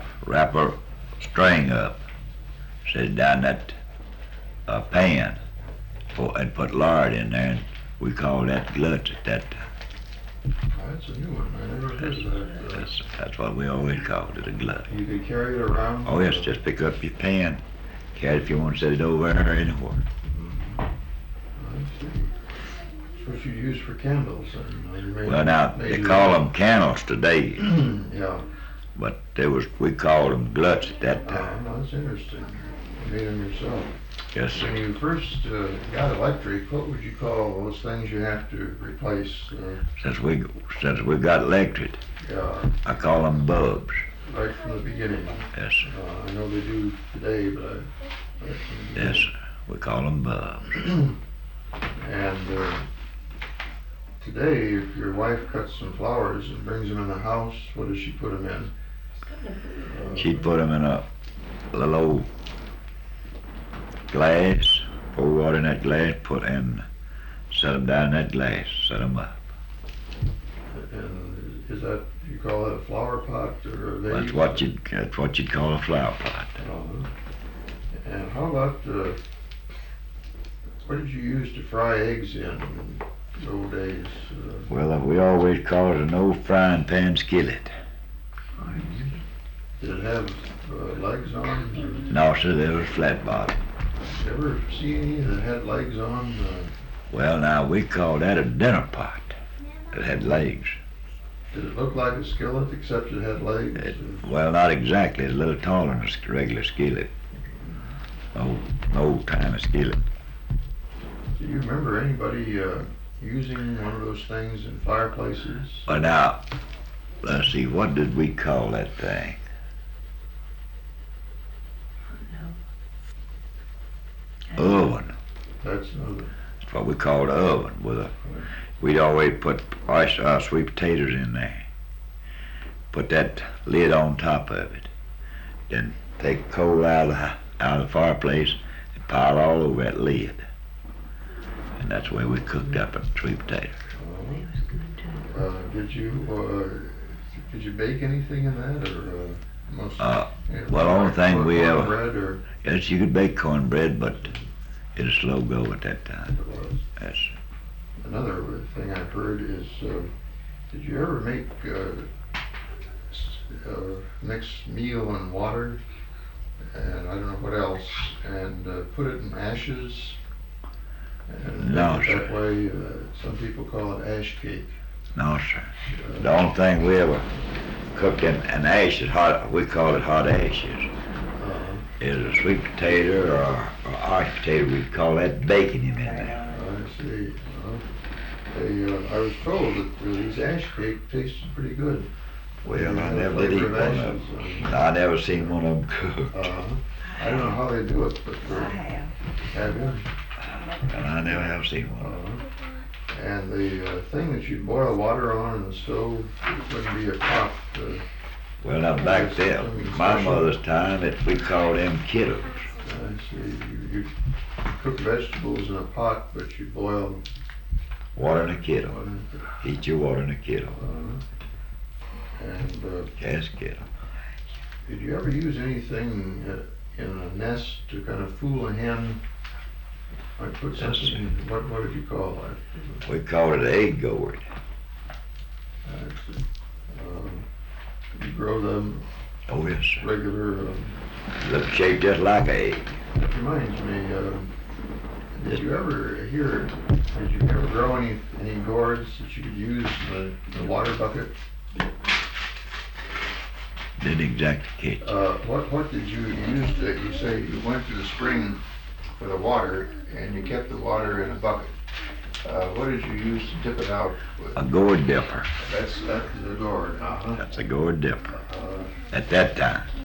wrap a string up, set it down that pan, and put lard in there, and we call that gluts at that time. That's a new one. I never heard of that. That's what we always called it, a glut. You could carry it around? Oh yes, just pick up your pan, carry it if you want to set it over there or anywhere. I see. It's what you use for candles then. Well now, they call them candles today, Yeah. but we called them gluts at that time. That's interesting. You made them yourself. Yes, When sir. you first got electric, what would you call those things you have to replace? Since we got electric, Yeah, I call them bulbs. right from the beginning. Yes, sir. I know they do today, but right from the Yes, beginning. sir. We call them bulbs. And today, if your wife cuts some flowers and brings them in the house, what does she put them in? She'd put them in a little old glass, pour water in that glass, set them down in that glass, set them up. And is that, you call that a flower pot or a vase? That's what you'd call a flower pot. And how about, what did you use to fry eggs in the old days? Well, we always called it an old frying pan skillet. Did it have legs on? No, sir, there was flat bottom. You ever see any that had legs on? Well, now, we called that a dinner pot. It had legs. Did it look like a skillet except it had legs? Well, not exactly. It's a little taller than a regular skillet. Old time skillet. Do you remember anybody using one of those things in fireplaces? Well, now, let's see, what did we call that thing? Oven. That's another. That's what we called an oven. We'd always put our sweet potatoes in there. Put that lid on top of it. Then take coal out of the fireplace and pile all over that lid. And that's the way we cooked up a sweet potato. Did you bake anything in that, or most? Well, only thing we ever. Bread or? Yes, you could bake cornbread, but it was slow go at that time. It was. Yes. Another thing I've heard is, did you ever make mix meal and water, and I don't know what else, and put it in ashes? And No, make it sir. that way, some people call it ash cake. No, sir. The only thing we ever cooked in ashes, we call it hot ashes, is a sweet potato or arch potato. We'd call that baking him in there. I see. I was told that these ash cake tasted pretty good. Well, I never did eat one of them. I never seen one of them cooked. I don't know how they do it, but have you? And I never have seen one. And the thing that you boil water on in the stove, it wouldn't be a pot. Well, now back then, my mother's time, we called them kettles. I see. You cook vegetables in a pot, but you boil Water in a kettle. water. Heat your water in a kettle. And Gas kettle. did you ever use anything in a nest to kind of fool a hen? I put Yes, something in, what did you call that? We called it an egg gourd. You grow them Oh, yes, sir. regular, Look shaped just like an egg. that reminds me, did you ever grow any gourds that you could use in the water bucket? Didn't exactly catch. What did you use you say you went to the spring for the water and you kept the water in a bucket. What did you use to dip it out with? A gourd dipper. That's the gourd, That's a gourd dipper. At that time.